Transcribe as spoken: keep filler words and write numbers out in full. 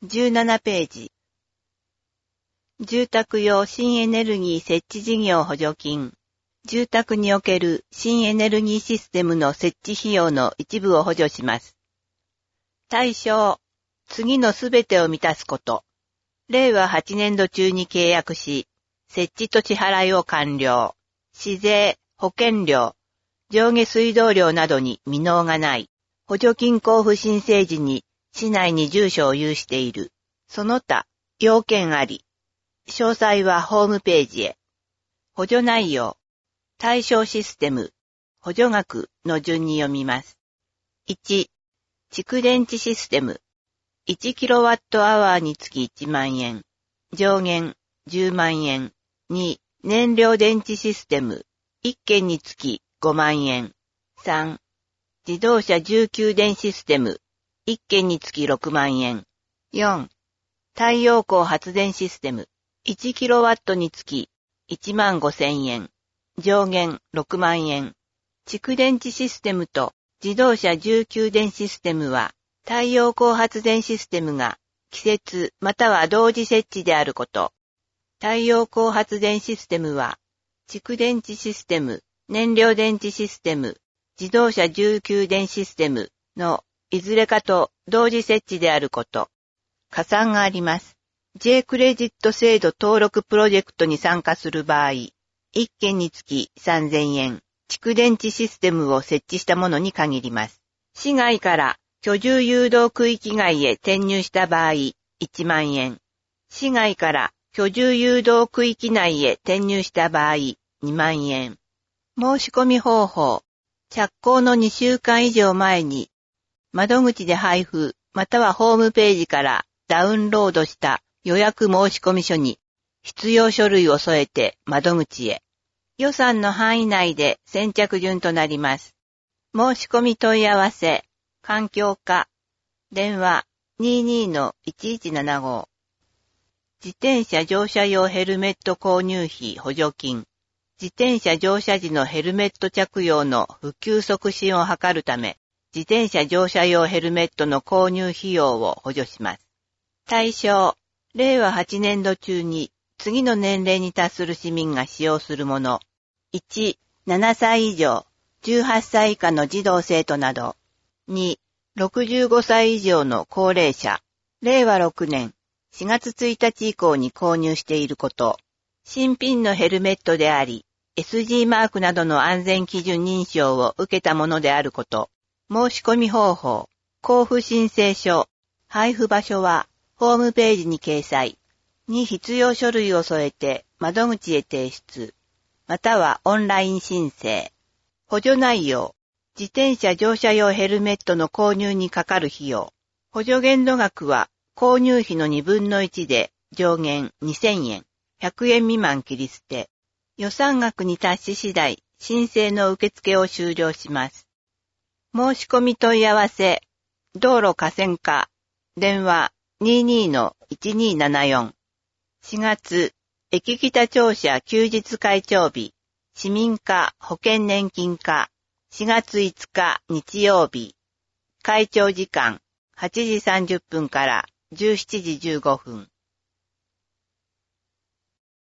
じゅうななページ。住宅用新エネルギー設置事業補助金。住宅における新エネルギーシステムの設置費用の一部を補助します。対象、次のすべてを満たすこと。れいわはちねんど中に契約し、設置と支払いを完了。市税、保険料、上下水道料などに未納がない。補助金交付申請時に市内に住所を有している。その他、要件あり。詳細はホームページへ。補助内容。対象システム。補助額の順に読みます。いち、蓄電池システム。いちキロワットアワーにつきいちまんえん。上限じゅうまんえん。に、燃料電池システム。いっけんにつきごまんえん。さん、自動車重給電システム。いっけんにつきろくまんえん。よん、太陽光発電システム。いちキロワットにつきいちまんごせんえん。上限ろくまんえん。蓄電池システムと自動車重給電システムは、太陽光発電システムが季節または同時設置であること。太陽光発電システムは、蓄電池システム、燃料電池システム、自動車重給電システムのいずれかと同時設置であること。加算があります。J クレジット制度登録プロジェクトに参加する場合、いっけんにつきさんぜんえん、蓄電池システムを設置したものに限ります。市外から居住誘導区域外へ転入した場合、いちまんえん。市外から居住誘導区域内へ転入した場合、にまんえん。申し込み方法。着工のにしゅうかん以上前に、窓口で配布、またはホームページからダウンロードした予約申込書に必要書類を添えて窓口へ。予算の範囲内で先着順となります。申し込み問い合わせ、環境課、電話 にじゅうにのいちいちななご。自転車乗車用ヘルメット購入費補助金。自転車乗車時のヘルメット着用の普及促進を図るため、自転車乗車用ヘルメットの購入費用を補助します。対象、れいわはちねんど中に次の年齢に達する市民が使用するもの。いち、ななさい以上、じゅうはっさい以下の児童生徒など。に、ろくじゅうごさい以上の高齢者。れいわろくねんしがつついたち以降に購入していること。新品のヘルメットであり、エスジー マークなどの安全基準認証を受けたものであること。申し込み方法。交付申請書。配布場所はホームページに掲載。に必要書類を添えて窓口へ提出。またはオンライン申請。補助内容。自転車乗車用ヘルメットの購入にかかる費用。補助限度額は購入費のにぶんのいちで上限にせんえん。ひゃくえん未満切り捨て。予算額に達し次第、申請の受付を終了します。申し込み問い合わせ。道路河川課。電話 にじゅうにのいちにななよん。しがつ、駅北庁舎休日会長日。市民課保険年金課。しがついつか日曜日。会長時間はちじさんじゅっぷんからじゅうしちじじゅうごふん。